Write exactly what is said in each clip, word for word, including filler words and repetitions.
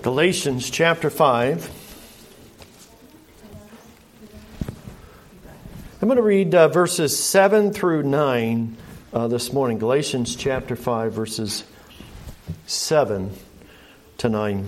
Galatians chapter five. I'm going to read uh, verses seven through nine uh, this morning. Galatians chapter five, verses seven to nine.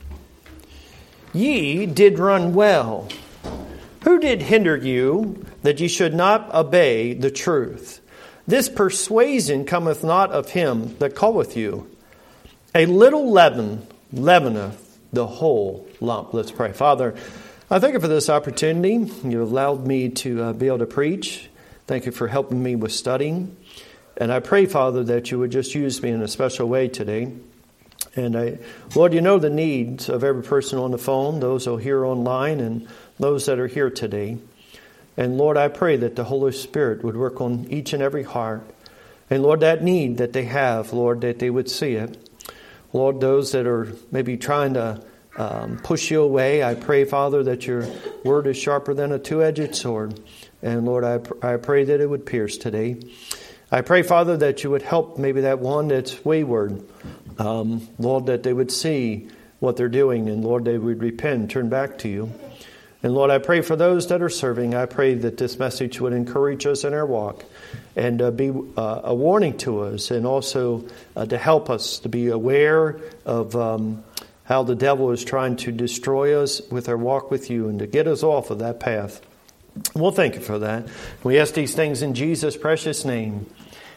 Ye did run well. Who did hinder you that ye should not obey the truth? This persuasion cometh not of him that calleth you. A little leaven leaveneth the whole lump. Let's pray. Father, I thank you for this opportunity. You allowed me to uh, be able to preach. Thank you for helping me with studying. And I pray, Father, that you would just use me in a special way today. And I, Lord, you know the needs of every person on the phone, those who are here online, and those that are here today. And Lord, I pray that the Holy Spirit would work on each and every heart. And Lord, that need that they have, Lord, that they would see it. Lord, those that are maybe trying to um, push you away, I pray, Father, that your word is sharper than a two-edged sword. And Lord, I, pr- I pray that it would pierce today. I pray, Father, that you would help maybe that one that's wayward. Um, Lord, that they would see what they're doing. And Lord, they would repent, turn back to you. And Lord, I pray for those that are serving. I pray that this message would encourage us in our walk and uh, be uh, a warning to us, and also uh, to help us to be aware of um, how the devil is trying to destroy us with our walk with you and to get us off of that path. Well, thank you for that. We ask these things in Jesus' precious name.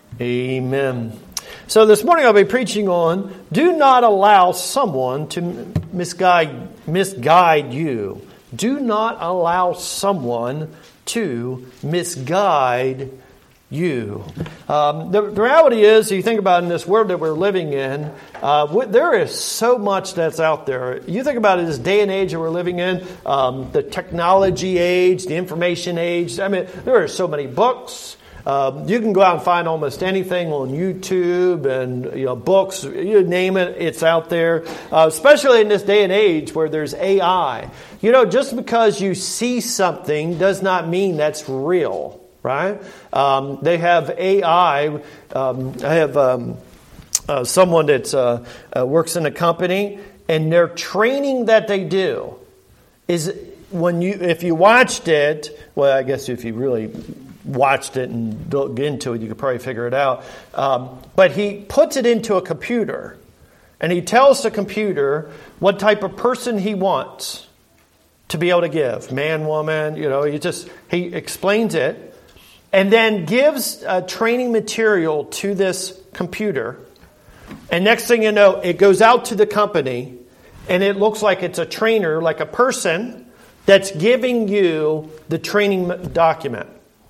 Amen. So this morning I'll be preaching on, do not allow someone to misguide, misguide you. Do not allow someone to misguide you. Um, the, the reality is, you think about in this world that we're living in, uh, w- there is so much that's out there. You think about it, this day and age that we're living in, um, the technology age, the information age. I mean, there are so many books. Um, you can go out and find almost anything on YouTube and, you know, books, you name it, it's out there. Uh, especially in this day and age where there's A I. You know, just because you see something does not mean that's real, right? Um, they have A I. Um, I have um, uh, someone that uh, uh, works in a company, and their training that they do is when you, if you watched it, well, I guess if you really watched it and dug into it, you could probably figure it out. Um, but he puts it into a computer, and he tells the computer what type of person he wants to be able to give. Man, woman, you know, he just, he explains it, and then gives uh, training material to this computer. And next thing you know, it goes out to the company, and it looks like it's a trainer, like a person that's giving you the training document.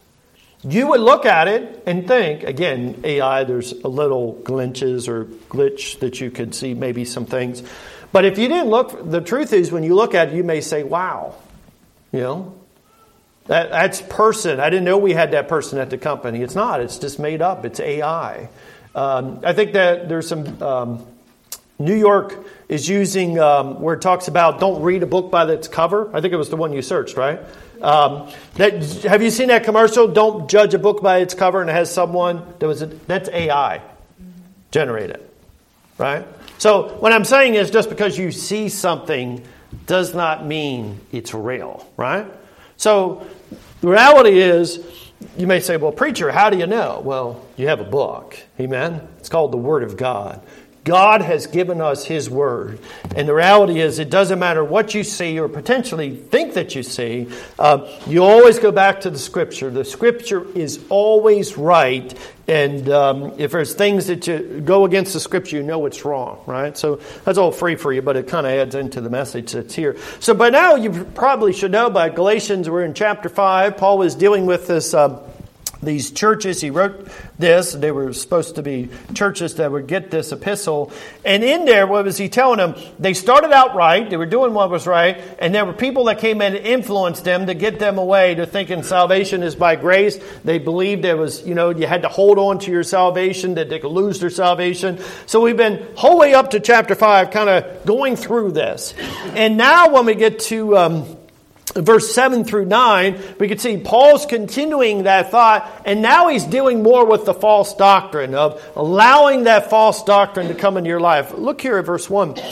You would look at it and think, again, A I, there's a little glitches or glitch that you could see maybe some things. But if you didn't look, the truth is when you look at it, you may say, wow, you know, that, that's person. I didn't know we had that person at the company. It's not. It's just made up. It's A I. Um, I think that there's some, um, New York is using um, where it talks about don't read a book by its cover. I think it was the one you searched, right? Um, that, have you seen that commercial? Don't judge a book by its cover, and it has someone that was a, that's A I generated, right? So what I'm saying is, just because you see something does not mean it's real, right? So the reality is, you may say, "Well, preacher, how do you know?" Well, you have a book, amen. It's called the Word of God. God has given us His Word. And the reality is, it doesn't matter what you see or potentially think that you see. Uh, you always go back to the Scripture. The Scripture is always right. And um, if there's things that you go against the Scripture, you know it's wrong, right? So that's all free for you, but it kind of adds into the message that's here. So by now, you probably should know by Galatians, we're in chapter five. Paul was dealing with this... Uh, These churches, he wrote this, they were supposed to be churches that would get this epistle. And in there, what was he telling them? They started out right, they were doing what was right, and there were people that came in and influenced them to get them away to thinking salvation is by grace. They believed there was, you know, you had to hold on to your salvation, that they could lose their salvation. So we've been whole way up to chapter five, kind of going through this. And now when we get to... Um, Verse seven through nine, we can see Paul's continuing that thought, and now he's dealing more with the false doctrine of allowing that false doctrine to come into your life. Look here at verse one.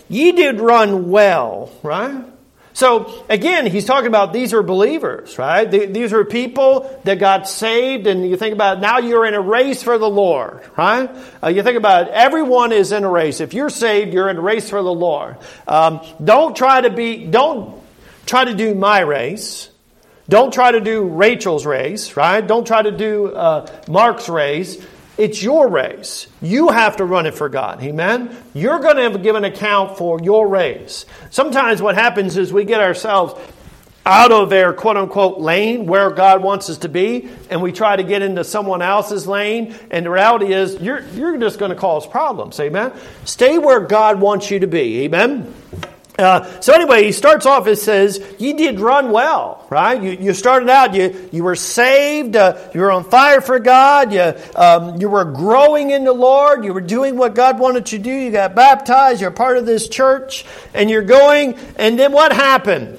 Ye did run well, right? So, again, he's talking about these are believers, right? These are people that got saved, and you think about now you're in a race for the Lord, right? Uh, you think about it, everyone is in a race. If you're saved, you're in a race for the Lord. Um, don't try to be, don't try to do my race. Don't try to do Rachel's race, right? Don't try to do uh, Mark's race. It's your race. You have to run it for God. Amen? You're going to have to give an account for your race. Sometimes what happens is we get ourselves out of their quote-unquote lane where God wants us to be, and we try to get into someone else's lane, and the reality is you're, you're just going to cause problems. Amen? Stay where God wants you to be. Amen? Uh, so anyway, he starts off, it says, ye did run well, right? You, you started out, you, you were saved, uh, you were on fire for God, you, um, you were growing in the Lord, you were doing what God wanted you to do, you got baptized, you're part of this church, and you're going, and then what happened?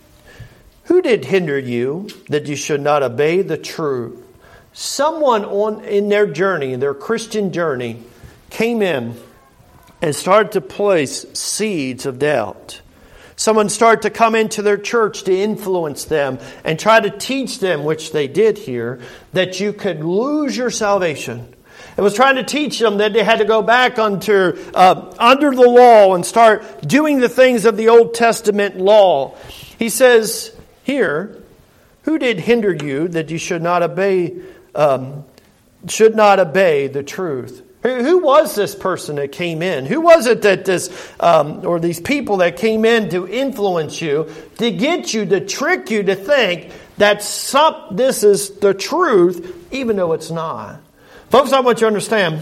Who did hinder you that you should not obey the truth? Someone on in their journey, their Christian journey, came in and started to place seeds of doubt. Someone started to come into their church to influence them and try to teach them, which they did here, that you could lose your salvation. It was trying to teach them that they had to go back under, uh, under the law and start doing the things of the Old Testament law. He says here, who did hinder you that you should not obey, um, should not obey the truth? Who was this person that came in? Who was it that this, um, or these people that came in to influence you, to get you, to trick you to think that some, this is the truth, even though it's not? Folks, I want you to understand,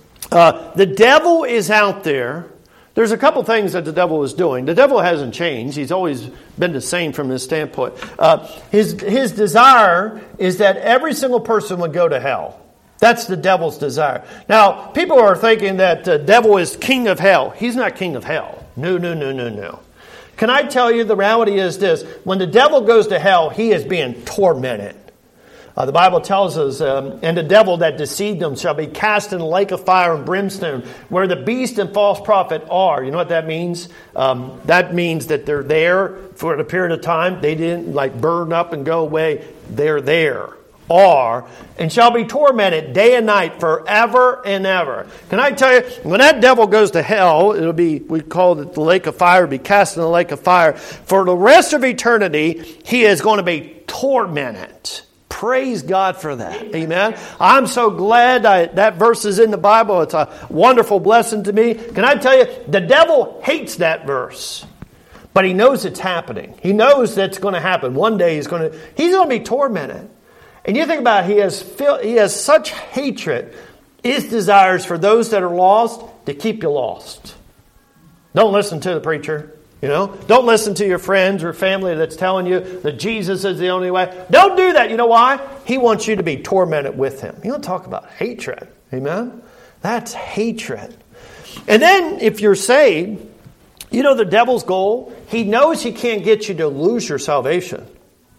uh, the devil is out there. There's a couple things that the devil is doing. The devil hasn't changed. He's always been the same from this standpoint. Uh, his, his desire is that every single person would go to hell. That's the devil's desire. Now, people are thinking that the devil is king of hell. He's not king of hell. No, no, no, no, no. Can I tell you, the reality is this. When the devil goes to hell, he is being tormented. Uh, the Bible tells us, um, and the devil that deceived them shall be cast in the lake of fire and brimstone, where the beast and false prophet are. You know what that means? Um, that means that they're there for a period of time. They didn't like burn up and go away. They're there. Are, and shall be tormented day and night forever and ever. Can I tell you, when that devil goes to hell, it'll be, we call it the lake of fire, be cast in the lake of fire. For the rest of eternity, he is going to be tormented. Praise God for that. Amen. I'm so glad I, that verse is in the Bible. It's a wonderful blessing to me. Can I tell you, the devil hates that verse. But he knows it's happening. He knows that's going to happen. One day he's going to, he's going to be tormented. And you think about it, he has he has such hatred. His desires for those that are lost to keep you lost. Don't listen to the preacher. You know, don't listen to your friends or family that's telling you that Jesus is the only way. Don't do that. You know why? He wants you to be tormented with him. You don't talk about hatred. Amen? That's hatred. And then if you're saved, you know the devil's goal? He knows he can't get you to lose your salvation.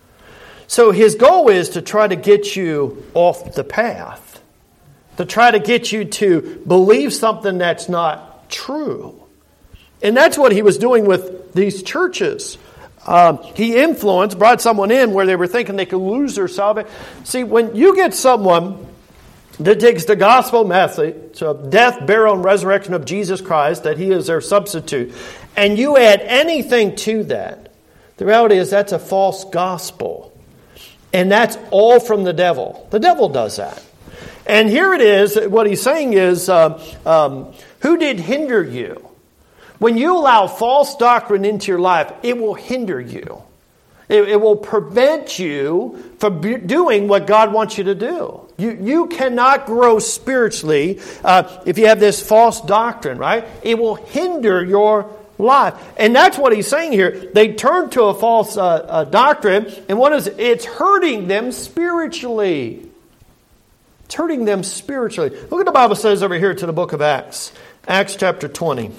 So his goal is to try to get you off the path. To try to get you to believe something that's not true. And that's what he was doing with these churches. Um, he influenced, brought someone in where they were thinking they could lose their salvation. See, when you get someone that takes the gospel message of death, burial, and resurrection of Jesus Christ, that he is their substitute, and you add anything to that, the reality is that's a false gospel. And that's all from the devil. The devil does that. And here it is, what he's saying is, uh, um, who did hinder you? When you allow false doctrine into your life, it will hinder you. It, it will prevent you from be doing what God wants you to do. You, you cannot grow spiritually uh, if you have this false doctrine, right? It will hinder your life. And that's what he's saying here. They turn to a false uh, uh, doctrine, and what is it? It's hurting them spiritually. It's hurting them spiritually. Look what the Bible says over here to the book of Acts. Acts chapter twenty.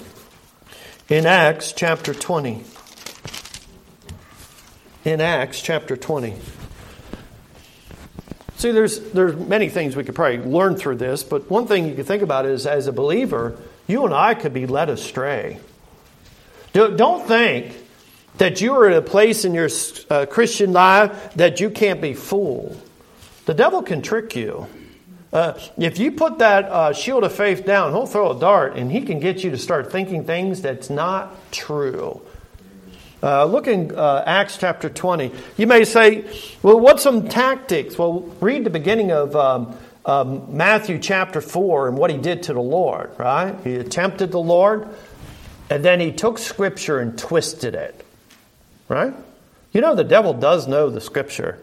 In Acts chapter twenty. In Acts chapter twenty. See, there's, there's many things we could probably learn through this, but one thing you can think about is, as a believer, you and I could be led astray. Don't think that you are at a place in your uh, Christian life that you can't be fooled. The devil can trick you. Uh, if you put that uh, shield of faith down, he'll throw a dart and he can get you to start thinking things that's not true. Uh, look in uh, Acts chapter twenty. You may say, well, what's some tactics? Well, read the beginning of um, um, Matthew chapter four and what he did to the Lord, right? He tempted the Lord, and then he took Scripture and twisted it, right? You know the devil does know the Scripture.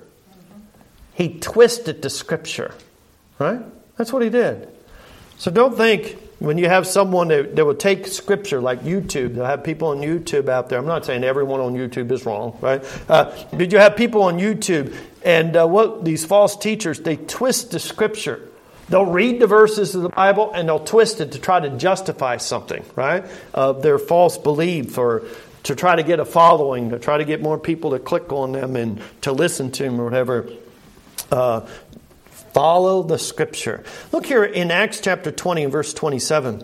He twisted the Scripture, right? That's what he did. So don't think when you have someone that, that will take Scripture like YouTube, they'll have people on YouTube out there. I'm not saying everyone on YouTube is wrong, right? Uh, but you have people on YouTube, and uh, what these false teachers, they twist the Scripture. They'll read the verses of the Bible and they'll twist it to try to justify something, right? Uh, their false belief, or to try to get a following, to try to get more people to click on them and to listen to them or whatever. Uh, follow the Scripture. Look here in Acts chapter twenty and verse twenty-seven.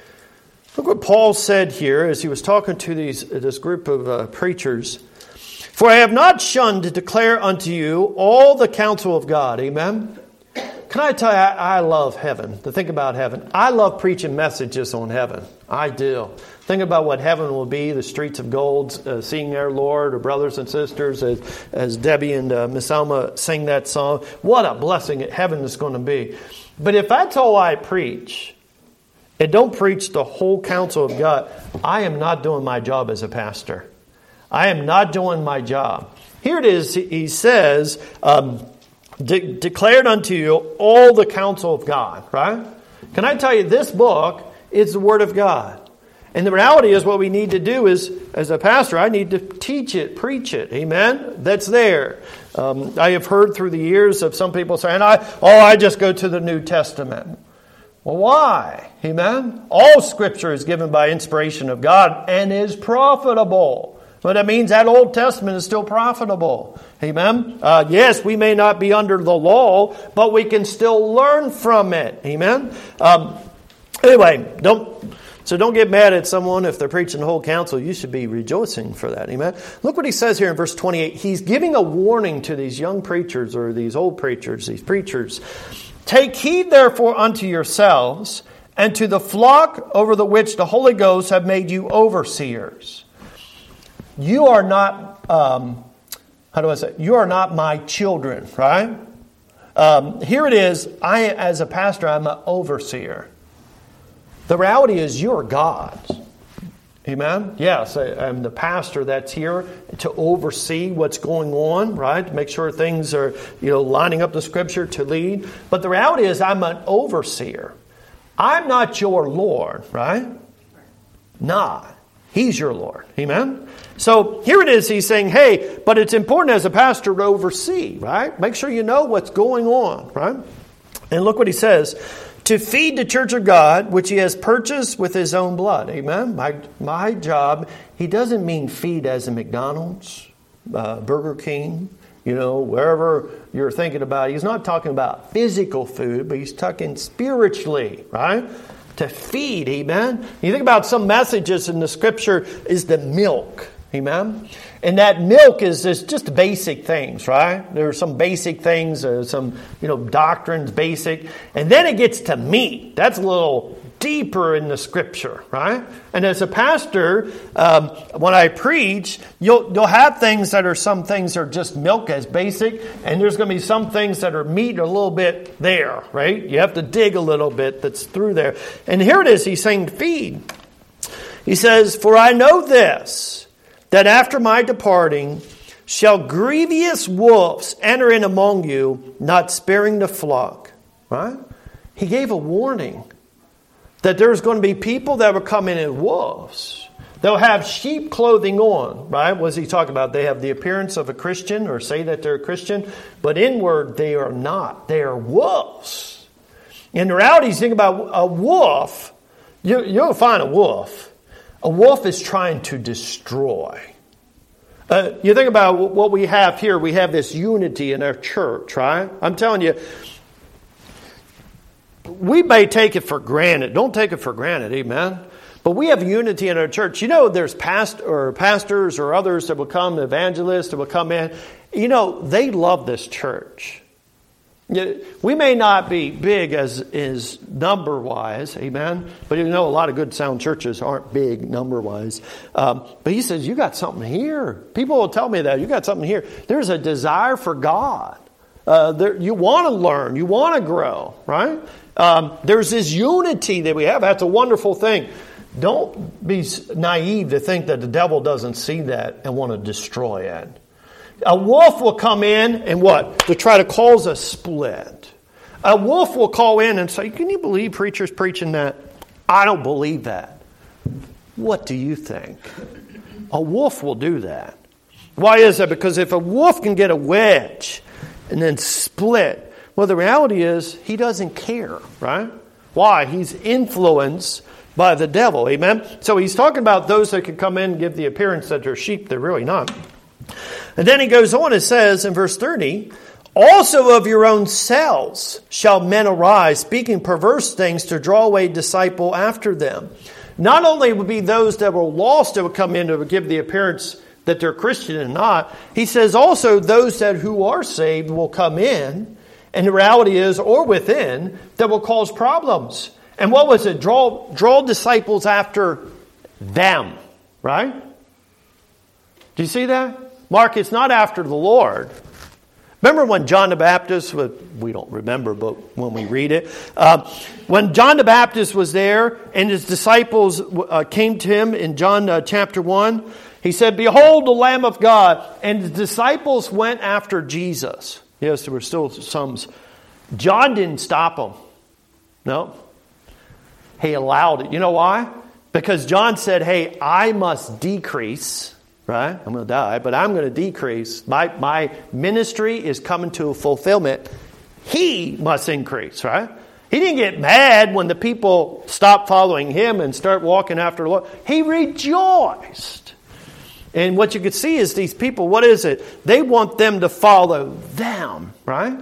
Look what Paul said here as he was talking to these this group of uh, preachers. For I have not shunned to declare unto you all the counsel of God. Amen. Can I tell you, I, I love heaven. To think about heaven. I love preaching messages on heaven. I do. Think about what heaven will be, the streets of gold, uh, seeing our Lord, or brothers and sisters, as, as Debbie and uh, Miss Alma sing that song. What a blessing heaven is going to be. But if that's all I preach, and don't preach the whole counsel of God, I am not doing my job as a pastor. I am not doing my job. Here it is, he says, um, de- declared unto you all the counsel of God, right? Can I tell you, this book is the Word of God. And the reality is what we need to do is, as a pastor, I need to teach it, preach it. Amen? That's there. Um, I have heard through the years of some people saying, I, oh, I just go to the New Testament. Well, why? Amen? All Scripture is given by inspiration of God and is profitable. But that means that Old Testament is still profitable. Amen? Uh, yes, we may not be under the law, but we can still learn from it. Amen? Um, anyway, don't... So don't get mad at someone if they're preaching the whole counsel. You should be rejoicing for that. Amen. Look what he says here in verse twenty-eight. He's giving a warning to these young preachers, or these old preachers, these preachers. Take heed therefore unto yourselves and to the flock over the which the Holy Ghost have made you overseers. You are not, um, how do I say, you are not my children, right? Um, here it is. I, as a pastor, I'm an overseer. The reality is you're God's. Amen? Yes, I, I'm the pastor that's here to oversee what's going on, right? To make sure things are, you know, lining up the Scripture to lead. But the reality is I'm an overseer. I'm not your Lord, right? Nah. He's your Lord. Amen? So here it is. He's saying, hey, but it's important as a pastor to oversee, right? Make sure you know what's going on, right? And look what he says. To feed the church of God, which he has purchased with his own blood. Amen? My my job, he doesn't mean feed as in McDonald's, uh, Burger King, you know, wherever you're thinking about. He's not talking about physical food, but he's talking spiritually, right? To feed, amen? You think about some messages in the Scripture is the milk, amen? And that milk is just basic things, right? There are some basic things, uh, some, you know, doctrines, basic. And then it gets to meat. That's a little deeper in the Scripture, right? And as a pastor, um, when I preach, you'll you'll have things that are, some things are just milk as basic, and there's going to be some things that are meat a little bit there, right? You have to dig a little bit that's through there. And here it is, he's saying feed. He says, for I know this, that after my departing shall grievous wolves enter in among you, not sparing the flock. Right? He gave a warning that there's going to be people that will come in as wolves. They'll have sheep clothing on. Right? What is he talking about? They have the appearance of a Christian, or say that they're a Christian, but inward they are not. They are wolves. In reality, you think about a wolf, you, you'll find a wolf. A wolf is trying to destroy. Uh, you think about what we have here. We have this unity in our church, right? I'm telling you, we may take it for granted. Don't take it for granted, amen? But we have unity in our church. You know, there's past or pastors or others that will come, evangelists that will come in. You know, they love this church. We may not be big as is number-wise, amen? But you know, a lot of good sound churches aren't big number-wise. Um, but he says, you got something here. People will tell me that. You got something here. There's a desire for God. Uh, there, you want to learn. You want to grow, right? Um, there's this unity that we have. That's a wonderful thing. Don't be naive to think that the devil doesn't see that and want to destroy it. A wolf will come in and what? To try to cause a split. A wolf will call in and say, can you believe preachers preaching that? I don't believe that. What do you think? A wolf will do that. Why is that? Because if a wolf can get a wedge and then split, well, the reality is he doesn't care, right? Why? He's influenced by the devil, amen? So he's talking about those that can come in and give the appearance that they're sheep. They're really not. And then he goes on and says in verse thirty, also of your own selves shall men arise, speaking perverse things to draw away disciple after them. Not only would be those that were lost that would come in to give the appearance that they're Christian and not. He says also those that who are saved will come in, and the reality is, or within, that will cause problems. And what was it? Draw, draw disciples after them, right? Do you see that? Mark, it's not after the Lord. Remember when John the Baptist, we don't remember, but when we read it, uh, when John the Baptist was there and his disciples uh, came to him in John uh, chapter one, he said, behold the Lamb of God. And the disciples went after Jesus. Yes, there were still some. John didn't stop them. No. He allowed it. You know why? Because John said, hey, I must decrease. Right? I'm going to die, but I'm going to decrease. My my ministry is coming to a fulfillment. He must increase, right? He didn't get mad when the people stopped following him and start walking after the Lord. He rejoiced. And what you could see is these people, what is it? They want them to follow them, right?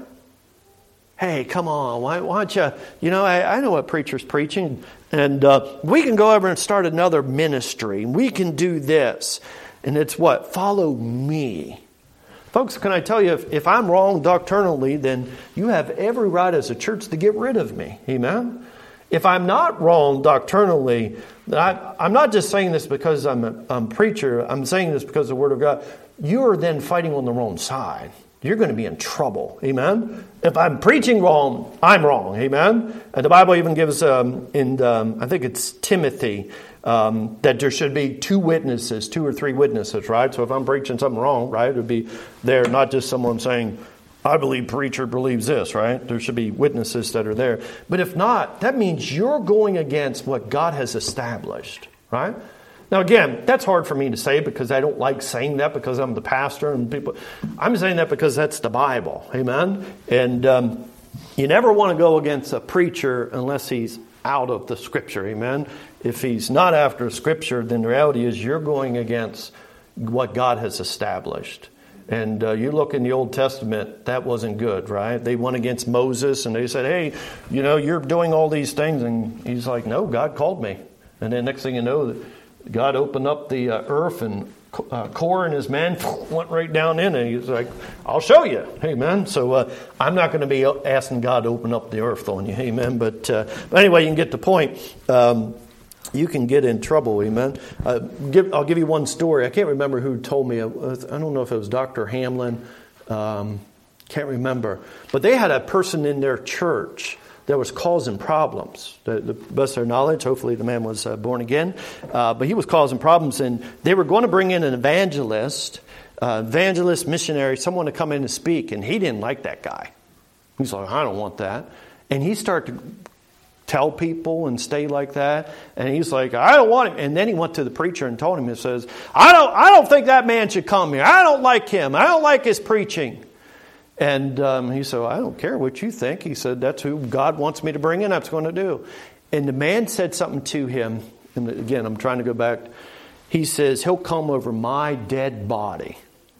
Hey, come on, why, why don't you, you know, I, I know what preacher's preaching, and uh, we can go over and start another ministry. We can do this. And it's what? Follow me. Folks, can I tell you, if, if I'm wrong doctrinally, then you have every right as a church to get rid of me. Amen? If I'm not wrong doctrinally, I, I'm not just saying this because I'm a, I'm a preacher. I'm saying this because of the Word of God. You are then fighting on the wrong side. You're going to be in trouble. Amen? If I'm preaching wrong, I'm wrong. Amen? And the Bible even gives, um, in um, I think it's Timothy, Um, that there should be two witnesses, two or three witnesses, right? So if I'm preaching something wrong, right, it would be there, not just someone saying, I believe preacher believes this, right? There should be witnesses that are there. But if not, that means you're going against what God has established, right? Now again, that's hard for me to say because I don't like saying that because I'm the pastor and people. I'm saying that because that's the Bible, amen? And um, you never want to go against a preacher unless he's out of the Scripture, amen? If he's not after Scripture, then the reality is you're going against what God has established. And uh, you look in the Old Testament, that wasn't good, right? They went against Moses and they said, hey, you know, you're doing all these things. And he's like, no, God called me. And then next thing you know, God opened up the uh, earth and uh, Korah and his men went right down in it. He's like, I'll show you. Amen. So uh, I'm not going to be asking God to open up the earth on you. Amen. But, uh, but anyway, you can get the point. Um, You can get in trouble, amen. Uh, give, I'll give you one story. I can't remember who told me. I don't know if it was Doctor Hamlin. Um, can't remember. But they had a person in their church that was causing problems. The, the best of their knowledge, hopefully the man was uh, born again. Uh, but he was causing problems, and they were going to bring in an evangelist, uh, evangelist, missionary, someone to come in and speak, and he didn't like that guy. He's like, I don't want that. And he started to tell people and stay like that. And he's like, I don't want him. And then he went to the preacher and told him, he says, I don't I don't think that man should come here. I don't like him. I don't like his preaching. And um, he said, I don't care what you think. He said, that's who God wants me to bring in. That's what I'm going to do. And the man said something to him. And again, I'm trying to go back. He says, he'll come over my dead body.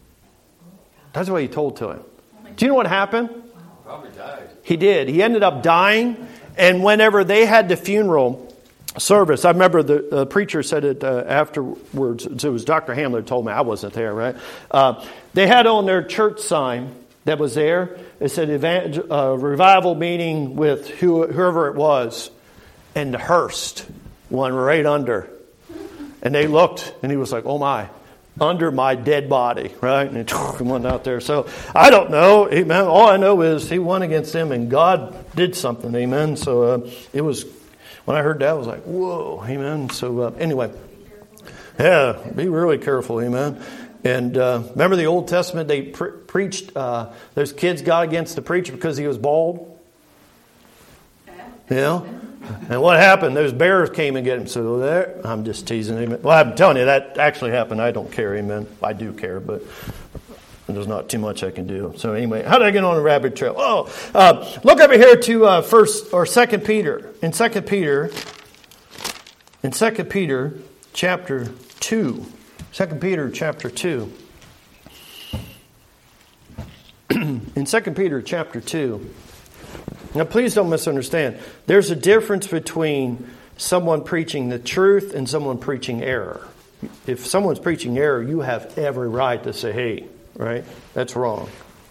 That's what he told to him. Do you know what happened? Probably died. He did. He ended up dying. And whenever they had the funeral, service. I remember the uh, preacher said it uh, afterwards. It was Doctor Hamler told me. I wasn't there, right? Uh, they had on their church sign that was there. It said evangel- uh, revival meeting with who, whoever it was. And the Hearst one right under. And they looked, and he was like, oh my, under my dead body, right? And he went out there. So I don't know, amen. All I know is he won against him, and God did something, amen. So uh, it was, when I heard that, I was like, whoa, amen. So uh, anyway, yeah, be really careful, amen. And uh, remember the Old Testament, they pre- preached, uh, those kids got against the preacher because he was bald? Yeah. And what happened? Those bears came and get him. So there, I'm just teasing him. Well, I'm telling you, that actually happened. I don't care, amen. I do care, but there's not too much I can do. So anyway, how did I get on a rabbit trail? Oh, uh, look over here to uh, first or Second Peter. In Second Peter, in Second Peter, chapter two. Second Peter, chapter two. In Second Peter, chapter two. Now, please don't misunderstand. There's a difference between someone preaching the truth and someone preaching error. If someone's preaching error, you have every right to say, hey, right? That's wrong.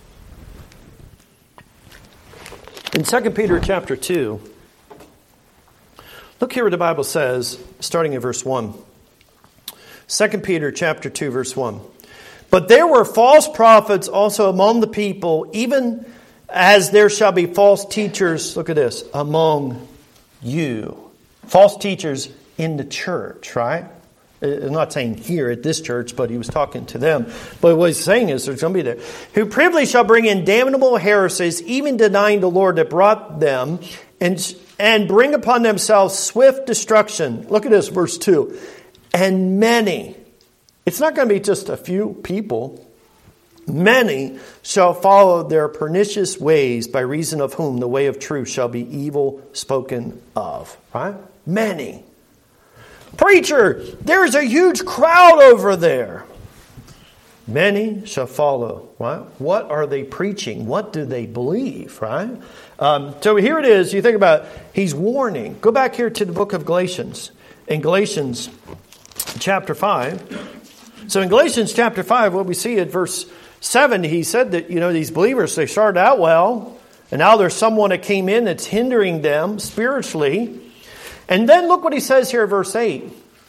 In Second Peter chapter two, look here what the Bible says, starting at verse one. Second Peter chapter two, verse one. But there were false prophets also among the people, even as there shall be false teachers, look at this, among you. False teachers in the church, right? I'm not saying here at this church, but he was talking to them. But what he's saying is there's going to be there. Who privily shall bring in damnable heresies, even denying the Lord that brought them, and, and bring upon themselves swift destruction. Look at this, verse two. And many, it's not going to be just a few people. Many shall follow their pernicious ways, by reason of whom the way of truth shall be evil spoken of. Right? Many. Preacher, there's a huge crowd over there. Many shall follow. Right? What are they preaching? What do they believe? Right? Um, so here it is. You think about it. He's warning. Go back here to the book of Galatians. In Galatians chapter five. So in Galatians chapter five, what we see at verse seven, he said that, you know, these believers, they started out well, and now there's someone that came in that's hindering them spiritually. And then look what he says here, verse eight.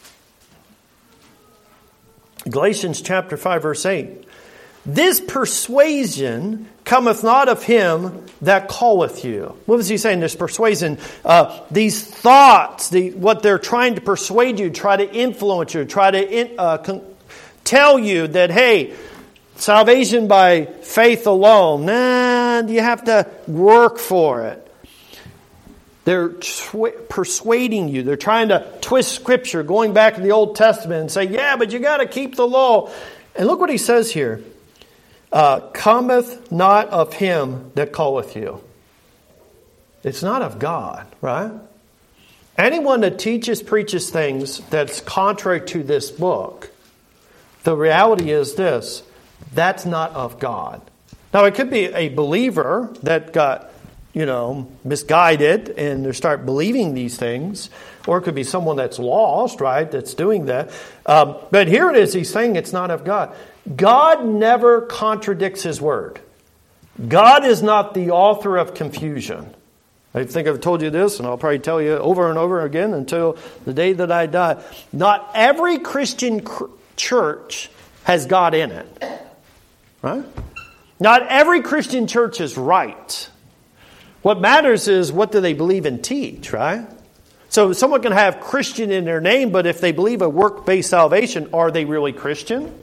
Galatians chapter five, verse eight. This persuasion cometh not of him that calleth you. What was he saying? This persuasion, uh, these thoughts, the, what they're trying to persuade you, try to influence you, try to in, uh, con- tell you that, hey, salvation by faith alone. Nah, you have to work for it. They're tw- persuading you. They're trying to twist Scripture, going back to the Old Testament and say, yeah, but you got to keep the law. And look what he says here. Uh, cometh not of him that calleth you. It's not of God, right? Anyone that teaches, preaches things that's contrary to this book, the reality is this. That's not of God. Now, it could be a believer that got, you know, misguided and they start believing these things. Or it could be someone that's lost, right, that's doing that. Um, but here it is. He's saying it's not of God. God never contradicts His Word. God is not the author of confusion. I think I've told you this, and I'll probably tell you over and over again until the day that I die. Not every Christian cr- church has God in it. Right? Not every Christian church is right. What matters is what do they believe and teach, right? So someone can have Christian in their name, but if they believe a work-based salvation, are they really Christian?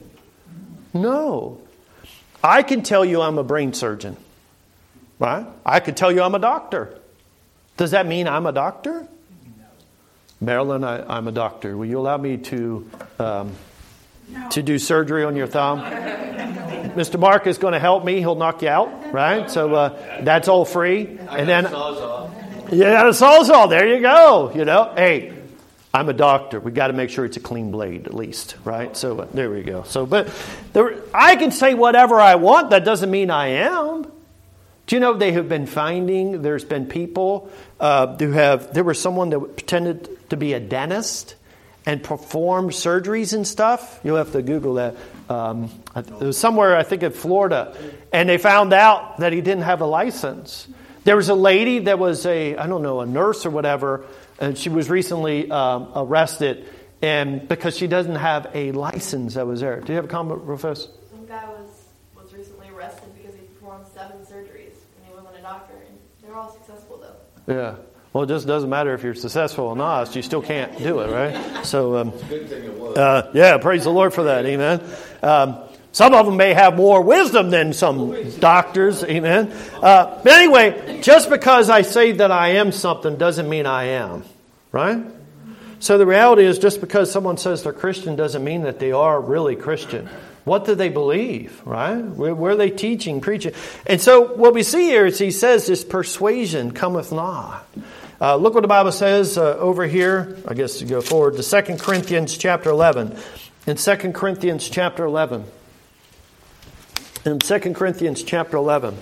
No. I can tell you I'm a brain surgeon. Right? I could tell you I'm a doctor. Does that mean I'm a doctor? Marilyn, I, I'm a doctor. Will you allow me to um, no. to do surgery on your thumb? Mister Mark is going to help me. He'll knock you out, right? So uh, that's all free. I and then, a sawzall. Yeah, a sawzall. There you go. You know, hey, I'm a doctor. We got to make sure it's a clean blade, at least, right? So uh, there we go. So, but there, I can say whatever I want. That doesn't mean I am. Do you know they have been finding, there's been people uh, who have, there was someone that pretended to be a dentist and performed surgeries and stuff. You'll have to Google that. Um, it was somewhere, I think in Florida. And they found out that he didn't have a license. There was a lady that was a, I don't know, a nurse or whatever, and she was recently um, arrested and because she doesn't have a license that was there. Do you have a comment, Rufus? Some guy was, was recently arrested because he performed seven surgeries and he wasn't a doctor. And they're all successful, though. Yeah. Well, it just doesn't matter if you're successful or not. You still can't do it, right? So, um, good thing it was. Uh, yeah, praise the Lord for that. Amen. Um, some of them may have more wisdom than some doctors. Amen. Uh, but anyway, just because I say that I am something doesn't mean I am, right? So the reality is, just because someone says they're Christian doesn't mean that they are really Christian. What do they believe, right? Where, where are they teaching, preaching? And so what we see here is he says this persuasion cometh not. Uh, look what the Bible says uh, over here. I guess to go forward to Second Corinthians chapter eleven. In Second Corinthians chapter eleven. In Second Corinthians chapter eleven.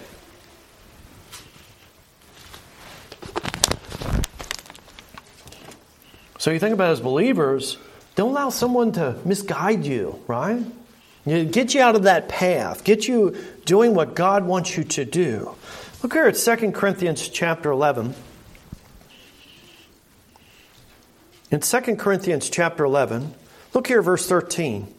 So you think about it as believers, don't allow someone to misguide you, right? You get you out of that path. Get you doing what God wants you to do. Look here at Second Corinthians chapter eleven. In Second Corinthians chapter eleven, look here verse thirteen.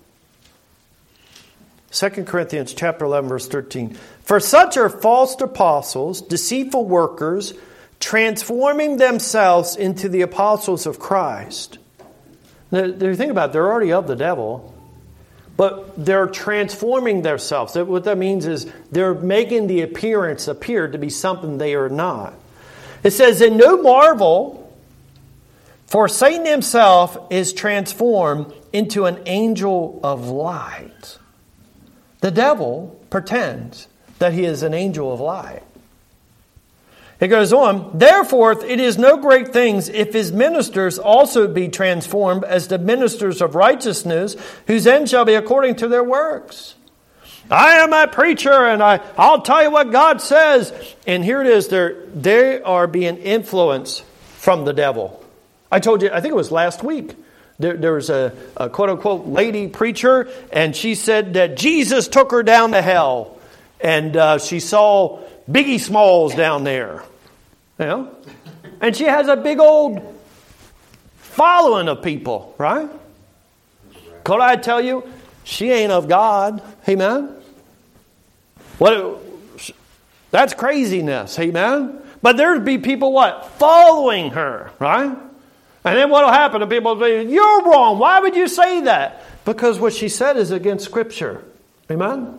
Second Corinthians chapter eleven, verse thirteen. For such are false apostles, deceitful workers, transforming themselves into the apostles of Christ. Now, think about it, they're already of the devil, but they're transforming themselves. What that means is they're making the appearance appear to be something they are not. It says, and no marvel, for Satan himself is transformed into an angel of light. The devil pretends that he is an angel of light. It goes on, therefore it is no great things if his ministers also be transformed as the ministers of righteousness, whose end shall be according to their works. I am a preacher and I, I'll tell you what God says. And here it is, they're, they are being influenced from the devil. I told you, I think it was last week. There, there was a, a quote-unquote lady preacher, and she said that Jesus took her down to hell. And uh, she saw Biggie Smalls down there. You know? And she has a big old following of people, right? Could I tell you, she ain't of God. Amen? What? That's craziness. Amen? But there'd be people, what? Following her, right? And then what'll happen to people will say, you're wrong. Why would you say that? Because what she said is against Scripture. Amen?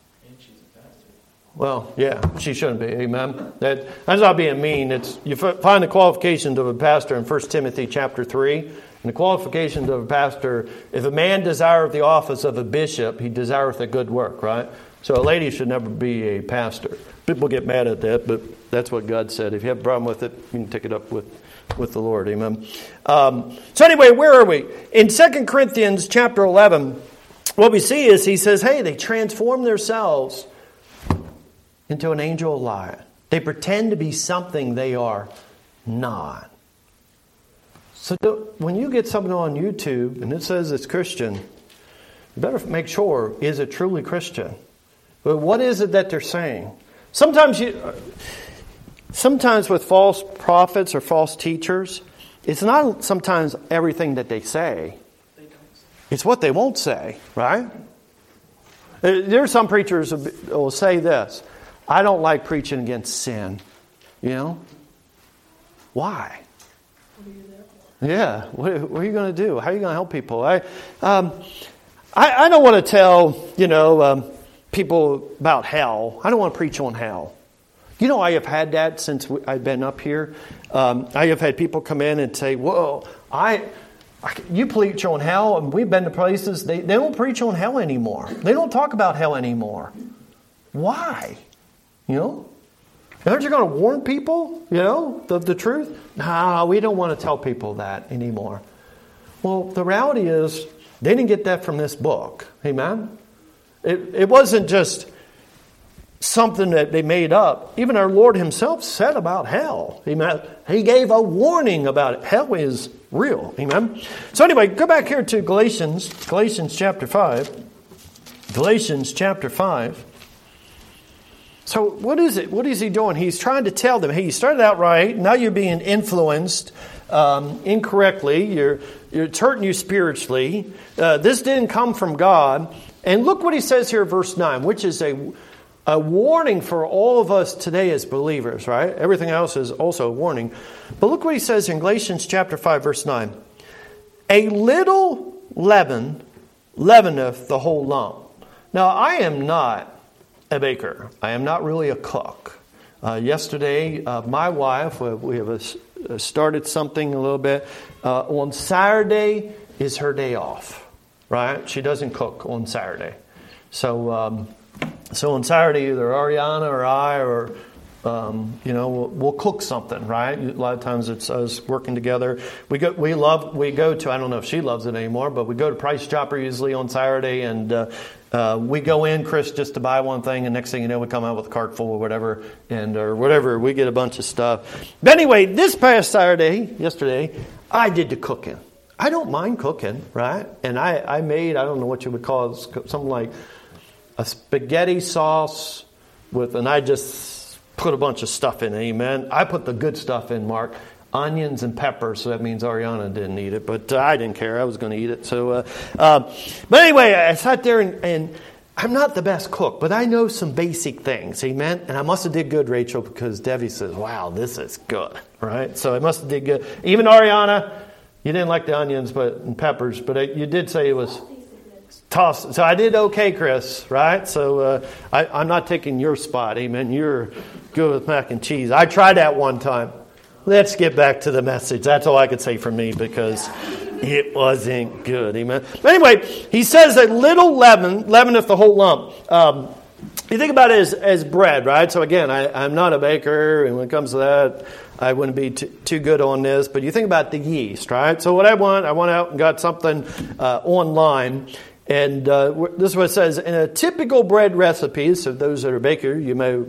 Well, yeah, she shouldn't be. Amen. That, that's not being mean. It's you find the qualifications of a pastor in First Timothy chapter three. And the qualifications of a pastor, if a man desireth the office of a bishop, he desireth a good work, right? So a lady should never be a pastor. People get mad at that, but that's what God said. If you have a problem with it, you can take it up with, with the Lord. Amen. Um, so anyway, where are we? In Second Corinthians chapter eleven, what we see is he says, hey, they transform themselves into an angel of light. They pretend to be something they are not. So when you get something on YouTube and it says it's Christian, you better make sure, is it truly Christian? But what is it that they're saying? Sometimes you, sometimes with false prophets or false teachers, it's not sometimes everything that they say. It's what they won't say, right? There are some preachers who will say this, I don't like preaching against sin. You know? Why? What are you there for? Yeah. What, what are you going to do? How are you going to help people? I, um, I, I don't want to tell, you know, um, people about hell. I don't want to preach on hell. You know, I have had that since I've been up here. Um, I have had people come in and say, whoa, I... you preach on hell, and we've been to places, they, they don't preach on hell anymore. They don't talk about hell anymore. Why? You know? Aren't you going to warn people, you know, the, the truth? No, we don't want to tell people that anymore. Well, the reality is, they didn't get that from this book. Amen? It, it wasn't just something that they made up. Even our Lord himself said about hell. Amen. He gave a warning about it. Hell is real. Amen. So anyway, go back here to Galatians, Galatians chapter five. Galatians chapter five. So what is it? What is he doing? He's trying to tell them, hey, you started out right. Now you're being influenced um, incorrectly. You're, you're it's hurting you spiritually. Uh, this didn't come from God. And look what he says here, verse nine, which is a, a warning for all of us today as believers, right? Everything else is also a warning. But look what he says in Galatians chapter five, verse nine. A little leaven leaveneth the whole lump. Now, I am not a baker. I am not really a cook. Uh, yesterday, uh, my wife, uh, we have uh, started something a little bit. Uh, on Saturday is her day off, right? She doesn't cook on Saturday. So um, so on Saturday, either Ariana or I or, um, you know, we'll, we'll cook something, right? A lot of times it's us working together. We go, we love, we go to, I don't know if she loves it anymore, but we go to Price Chopper usually on Saturday and uh, Uh, we go in, Chris, just to buy one thing, and next thing you know, we come out with a cart full or whatever, and or whatever. We get a bunch of stuff. But anyway, this past Saturday, yesterday, I did the cooking. I don't mind cooking, right? And I, I made, I don't know what you would call it, something like a spaghetti sauce with, and I just put a bunch of stuff in it, amen? I put the good stuff in, Mark. Onions and peppers, so that means Ariana didn't eat it, but uh, I didn't care. I was going to eat it. So, uh, uh, but anyway, I sat there and, and I'm not the best cook, but I know some basic things, amen. And I must have did good, Rachel, because Debbie says, "Wow, this is good," right? So I must have did good. Even Ariana, you didn't like the onions, but and peppers, but I, you did say it was tossed. So I did okay, Chris, right? So uh, I, I'm not taking your spot, amen. You're good with mac and cheese. I tried that one time. Let's get back to the message. That's all I could say for me because it wasn't good. Amen. But anyway, he says that little leaven leaveneth the whole lump. Um, you think about it as, as bread, right? So again, I, I'm not a baker, and when it comes to that, I wouldn't be too, too good on this. But you think about the yeast, right? So what I want, I went out and got something uh, online. And uh, this is what it says. In a typical bread recipe, so those that are baker, you may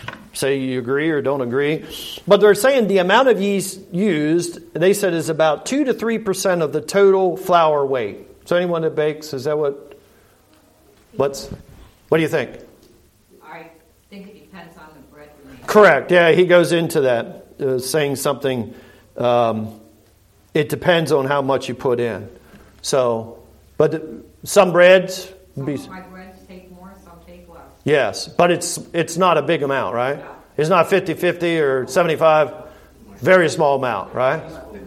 say you agree or don't agree. But they're saying the amount of yeast used, they said, is about two to three percent of the total flour weight. So anyone that bakes, is that what, what's, what do you think? I think it depends on the bread you make. Correct. Yeah, he goes into that, uh, saying something, um, it depends on how much you put in. So, but some breads... Some be, of my breads take more, some take less. Yes, but it's it's not a big amount, right? It's not fifty-fifty or seventy-five. Very small amount, right?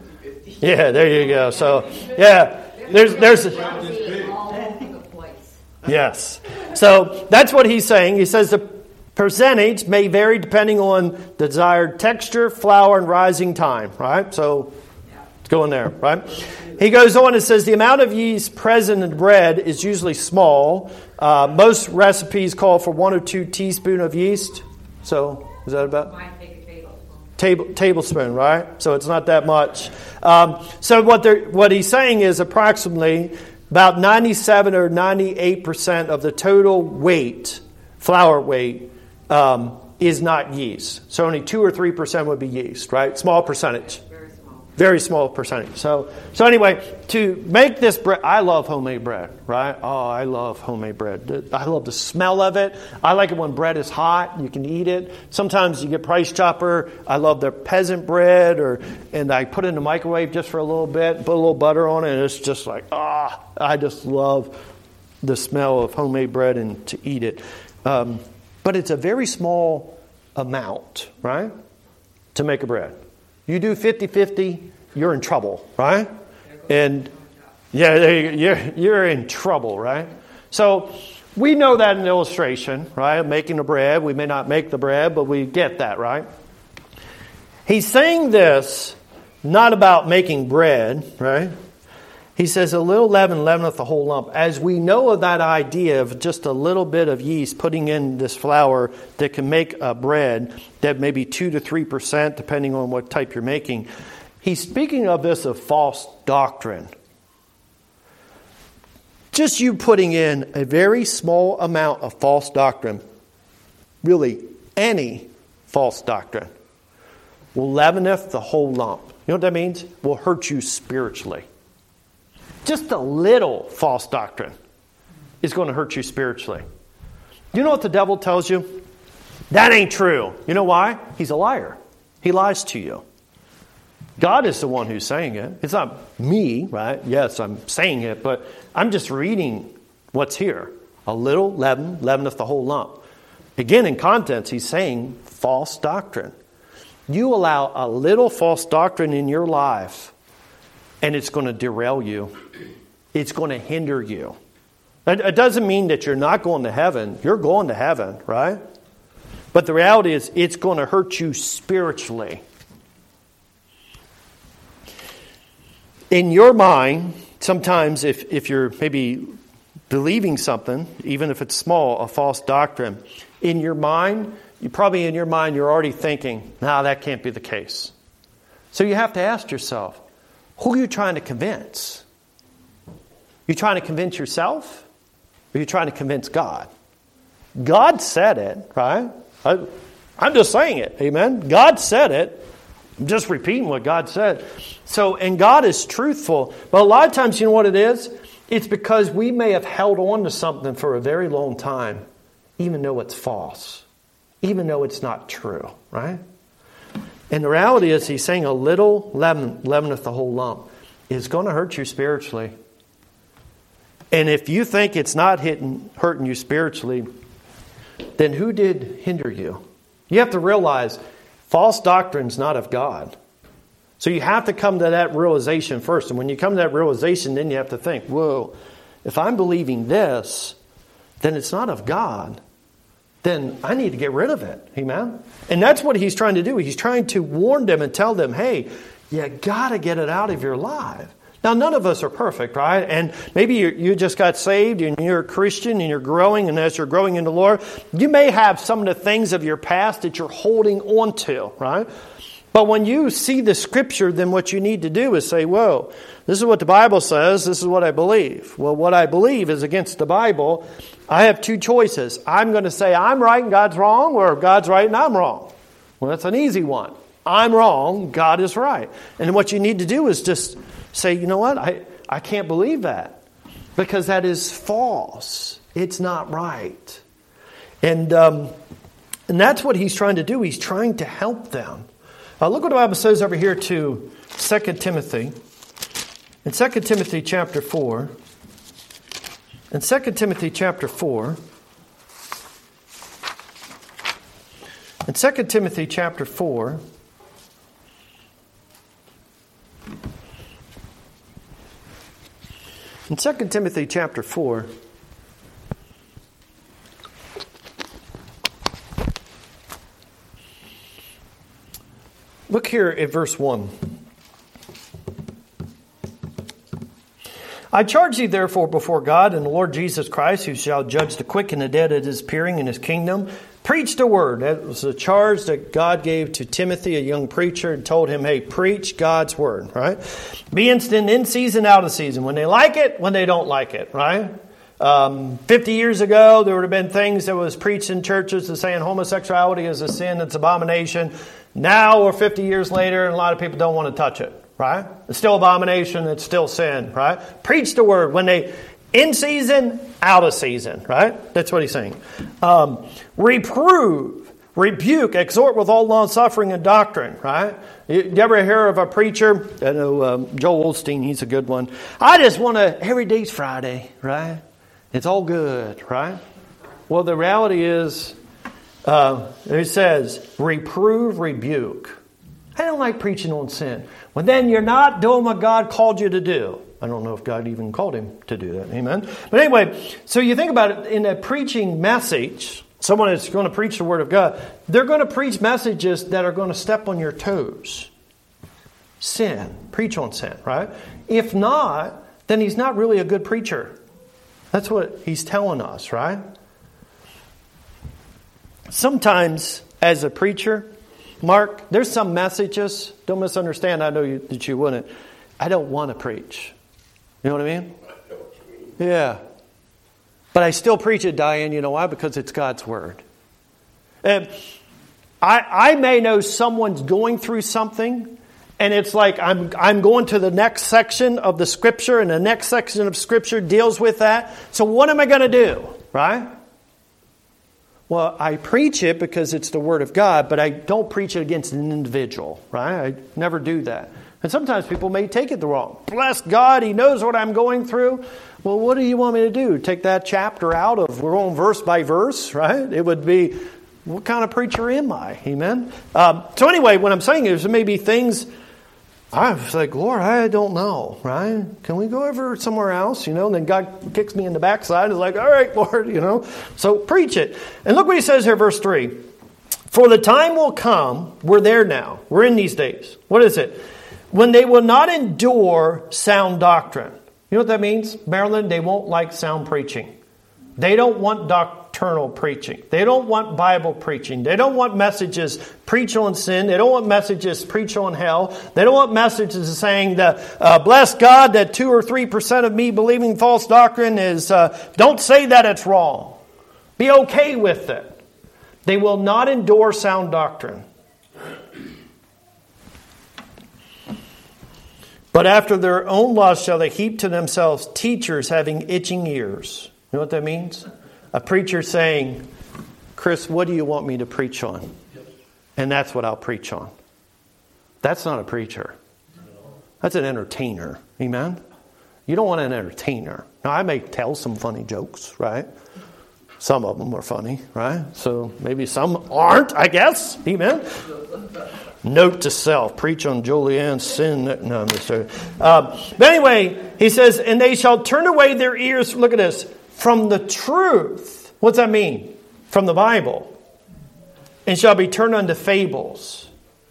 Yeah, there you go. So, yeah, there's there's all over the place. Yes. So that's what he's saying. He says the percentage may vary depending on the desired texture, flour, and rising time, right? So it's going there, right? He goes on and says the amount of yeast present in bread is usually small. Uh, most recipes call for one or two teaspoons of yeast. So is that about? Mine take a tablespoon. Table, tablespoon, right? So it's not that much. Um, so what they're, what he's saying is approximately about ninety-seven or ninety-eight percent of the total weight, flour weight, um, is not yeast. So only two or three percent would be yeast, right? Small percentage. Very small percentage. So, so anyway, to make this bread, I love homemade bread, right? Oh, I love homemade bread. I love the smell of it. I like it when bread is hot. You can eat it. Sometimes you get Price Chopper. I love their peasant bread, or and I put it in the microwave just for a little bit, put a little butter on it, and it's just like, ah, I just love the smell of homemade bread and to eat it. Um, but it's a very small amount, right, to make a bread. You do fifty-fifty, you're in trouble, right? And yeah, there you go. You're, you're in trouble, right? So we know that in illustration, right? Making the bread. We may not make the bread, but we get that, right? He's saying this not about making bread, right? He says, a little leaven leaveneth the whole lump. As we know of that idea of just a little bit of yeast putting in this flour that can make a bread that may be two to three percent, depending on what type you're making. He's speaking of this of false doctrine. Just you putting in a very small amount of false doctrine really any false doctrine, will leaveneth the whole lump. You know what that means? Will hurt you spiritually. Just a little false doctrine is going to hurt you spiritually. You know what the devil tells you? That ain't true. You know why? He's a liar. He lies to you. God is the one who's saying it. It's not me, right? Yes, I'm saying it, but I'm just reading what's here. A little leaven leaveneth the whole lump. Again, in context, he's saying false doctrine. You allow a little false doctrine in your life, and it's going to derail you. It's going to hinder you. It doesn't mean that you're not going to heaven. You're going to heaven, right? But the reality is, it's going to hurt you spiritually. In your mind, sometimes if, if you're maybe believing something, even if it's small, a false doctrine, in your mind, you probably in your mind, you're already thinking, no, that can't be the case. So you have to ask yourself, who are you trying to convince? You trying to convince yourself? Or are you trying to convince God? God said it, right? I, I'm just saying it, amen? God said it. I'm just repeating what God said. So, and God is truthful. But a lot of times, you know what it is? It's because we may have held on to something for a very long time, even though it's false, even though it's not true, right? And the reality is, he's saying a little leaven leaveneth the whole lump is going to hurt you spiritually. And if you think it's not hitting, hurting you spiritually, then who did hinder you? You have to realize false doctrine's not of God. So you have to come to that realization first. And when you come to that realization, then you have to think, whoa, if I'm believing this, then it's not of God. Then I need to get rid of it. Amen? And that's what he's trying to do. He's trying to warn them and tell them, hey, you got to get it out of your life. Now, none of us are perfect, right? And maybe you, you just got saved and you're a Christian and you're growing. And as you're growing in the Lord, you may have some of the things of your past that you're holding on to, right? But when you see the Scripture, then what you need to do is say, whoa, this is what the Bible says. This is what I believe. Well, what I believe is against the Bible. I have two choices. I'm going to say I'm right and God's wrong, or God's right and I'm wrong. Well, that's an easy one. I'm wrong, God is right. And what you need to do is just say, you know what, I, I can't believe that. Because that is false. It's not right. And, um, and that's what he's trying to do. He's trying to help them. Uh, look what the Bible says over here to Second Timothy. In Second Timothy chapter four. In Second Timothy chapter four. In Second Timothy chapter four. In Second Timothy chapter four. Look here at verse one. I charge thee therefore before God and the Lord Jesus Christ, who shall judge the quick and the dead at his appearing in his kingdom. Preach the word. That was a charge that God gave to Timothy, a young preacher, and told him, hey, preach God's word, right? Be instant in season, out of season. When they like it, when they don't like it, right? Um, fifty years ago, there would have been things that was preached in churches that saying homosexuality is a sin, it's abomination. Now, or fifty years later, and a lot of people don't want to touch it, right? It's still abomination, it's still sin, right? Preach the word when they, in season, out of season, right? That's what he's saying. Um, reprove, rebuke, exhort with all long suffering and doctrine, right? You, you ever hear of a preacher? I know um, Joel Osteen, he's a good one. I just want to, every day's Friday, right? It's all good, right? Well, the reality is, uh, it says, reprove, rebuke. I don't like preaching on sin. Well, then you're not doing what God called you to do. I don't know if God even called him to do that. Amen. But anyway, so you think about it, in a preaching message, someone that's going to preach the Word of God, they're going to preach messages that are going to step on your toes. Sin. Preach on sin, right? If not, then he's not really a good preacher. That's what he's telling us, right? Sometimes, as a preacher, Mark, there's some messages, don't misunderstand, I know you, that you wouldn't. I don't want to preach. You know what I mean? Yeah. But I still preach it, Diane. You know why? Because it's God's Word. Uh, I, I may know someone's going through something, and it's like I'm I'm going to the next section of the Scripture, and the next section of Scripture deals with that. So what am I going to do, right? Well, I preach it because it's the Word of God, but I don't preach it against an individual, right? I never do that. And sometimes people may take it the wrong. Bless God, He knows what I'm going through. Well, what do you want me to do? Take that chapter out of, we're going verse by verse, right? It would be, what kind of preacher am I? Amen? Um, so anyway, what I'm saying is there may be things, I was like, Lord, I don't know, right? Can we go over somewhere else? You know, and then God kicks me in the backside and is like, all right, Lord, you know. So preach it. And look what He says here, verse three. For the time will come, we're there now. We're in these days. What is it? When they will not endure sound doctrine. You know what that means, Marilyn? They won't like sound preaching. They don't want doctrinal preaching. They don't want Bible preaching. They don't want messages preach on sin. They don't want messages preach on hell. They don't want messages saying that, uh, bless God that two or three percent of me believing false doctrine is, uh, don't say that it's wrong. Be okay with it. They will not endure sound doctrine. But after their own lust shall they heap to themselves teachers having itching ears. You know what that means? A preacher saying, Chris, what do you want me to preach on? And that's what I'll preach on. That's not a preacher. That's an entertainer. Amen? You don't want an entertainer. Now, I may tell some funny jokes, right? Some of them are funny, right? So maybe some aren't, I guess. Amen? Note to self, preach on Julianne's sin. No, I'm just joking. Uh, but anyway, he says, and they shall turn away their ears, look at this, from the truth. What's that mean? From the Bible. And shall be turned unto fables.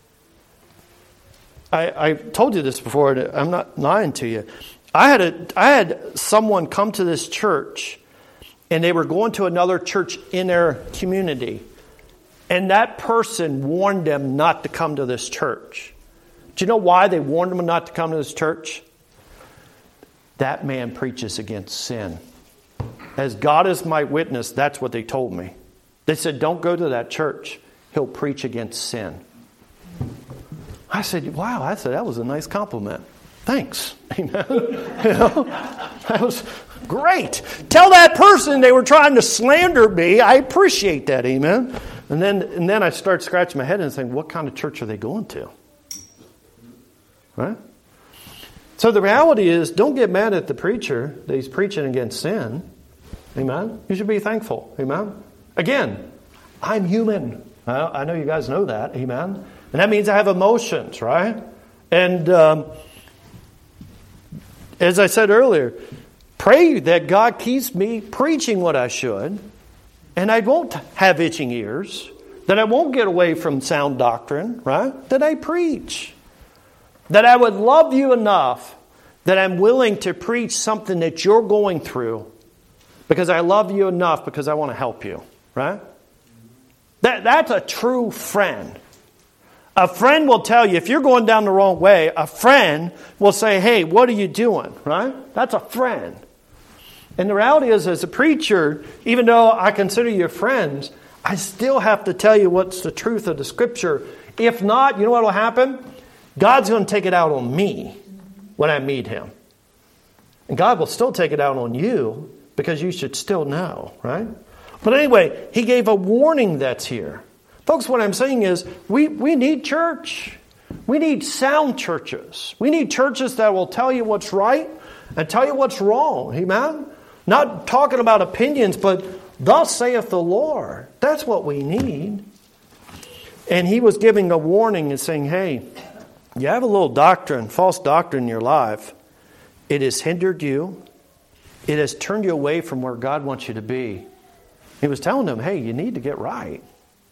I, I told you this before. I'm not lying to you. I had a, I had someone come to this church, and they were going to another church in their community. And that person warned them not to come to this church. Do you know why they warned them not to come to this church? That man preaches against sin. As God is my witness, that's what they told me. They said, don't go to that church. He'll preach against sin. I said, wow, I said, that was a nice compliment. Thanks. Amen. You know, that was great. Tell that person they were trying to slander me. I appreciate that. Amen. And then and then I start scratching my head and saying, what kind of church are they going to? Right? So the reality is, don't get mad at the preacher that he's preaching against sin. Amen? You should be thankful. Amen? Again, I'm human. I know you guys know that. Amen? And that means I have emotions, right? And um, as I said earlier, pray that God keeps me preaching what I should. And I won't have itching ears. That I won't get away from sound doctrine, right? That I preach. That I would love you enough that I'm willing to preach something that you're going through because I love you enough because I want to help you, right? That, that's a true friend. A friend will tell you, if you're going down the wrong way, a friend will say, hey, what are you doing, right? That's a friend. And the reality is, as a preacher, even though I consider you friends, I still have to tell you what's the truth of the Scripture. If not, you know what will happen? God's going to take it out on me when I meet Him. And God will still take it out on you because you should still know, right? But anyway, He gave a warning that's here. Folks, what I'm saying is we, we need church. We need sound churches. We need churches that will tell you what's right and tell you what's wrong. Amen? Not talking about opinions, but thus saith the Lord. That's what we need. And He was giving a warning and saying, hey, you have a little doctrine, false doctrine in your life. It has hindered you. It has turned you away from where God wants you to be. He was telling them, hey, you need to get right.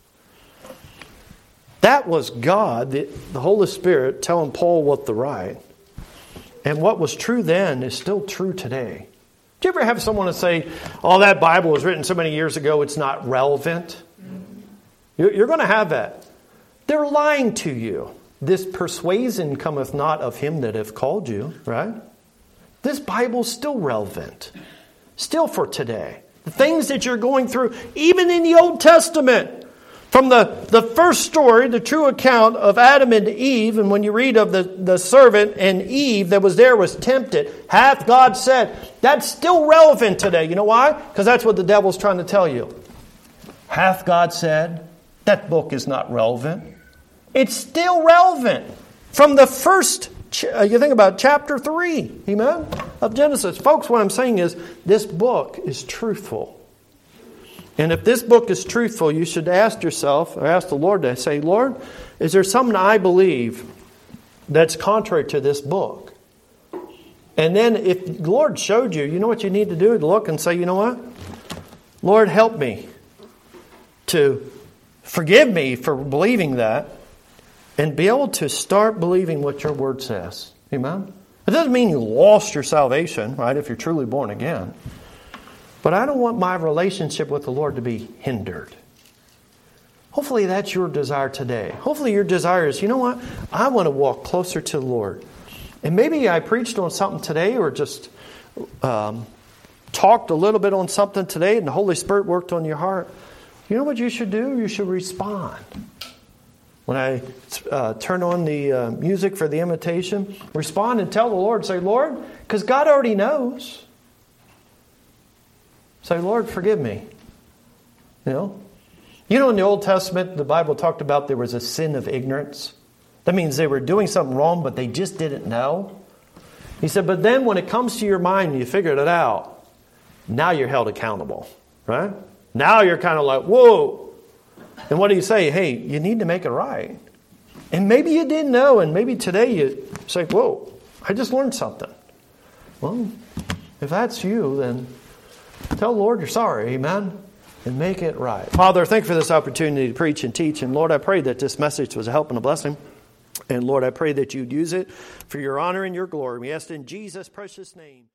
That was God, the, the Holy Spirit, telling Paul what the right. And what was true then is still true today. Do you ever have someone say, oh, that Bible was written so many years ago, it's not relevant? You're, you're going to have that. They're lying to you. This persuasion cometh not of him that hath called you, right? This Bible's still relevant. Still for today. The things that you're going through, even in the Old Testament. From the, the first story, the true account of Adam and Eve, and when you read of the, the servant and Eve that was there was tempted, hath God said, that's still relevant today. You know why? Because that's what the devil's trying to tell you. Hath God said? That book is not relevant. It's still relevant. From the first, you think about chapter three, amen, of Genesis. Folks, what I'm saying is this book is truthful. And if this book is truthful, you should ask yourself, or ask the Lord to say, Lord, is there something I believe that's contrary to this book? And then if the Lord showed you, you know what you need to do? Look and say, you know what? Lord, help me to forgive me for believing that and be able to start believing what your word says. Amen? It doesn't mean you lost your salvation, right, if you're truly born again. But I don't want my relationship with the Lord to be hindered. Hopefully that's your desire today. Hopefully your desire is, you know what? I want to walk closer to the Lord. And maybe I preached on something today or just um, talked a little bit on something today and the Holy Spirit worked on your heart. You know what you should do? You should respond. When I uh, turn on the uh, music for the invitation, respond and tell the Lord, say, Lord, because God already knows. Say, Lord, forgive me. You know? You know, in the Old Testament, the Bible talked about there was a sin of ignorance. That means they were doing something wrong, but they just didn't know. He said, but then when it comes to your mind and you figured it out, now you're held accountable. Right? Now you're kind of like, whoa. And what do you say? Hey, you need to make it right. And maybe you didn't know, and maybe today you say, whoa, I just learned something. Well, if that's you, then tell the Lord you're sorry, amen, and make it right. Father, thank you for this opportunity to preach and teach. And Lord, I pray that this message was a help and a blessing. And Lord, I pray that you'd use it for your honor and your glory. We ask in Jesus' precious name.